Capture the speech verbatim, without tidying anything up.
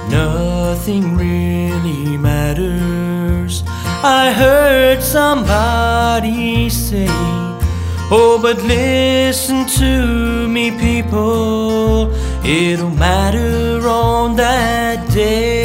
nothing really matters. I heard somebody say, oh, but listen to me, people, it'll matter on that day.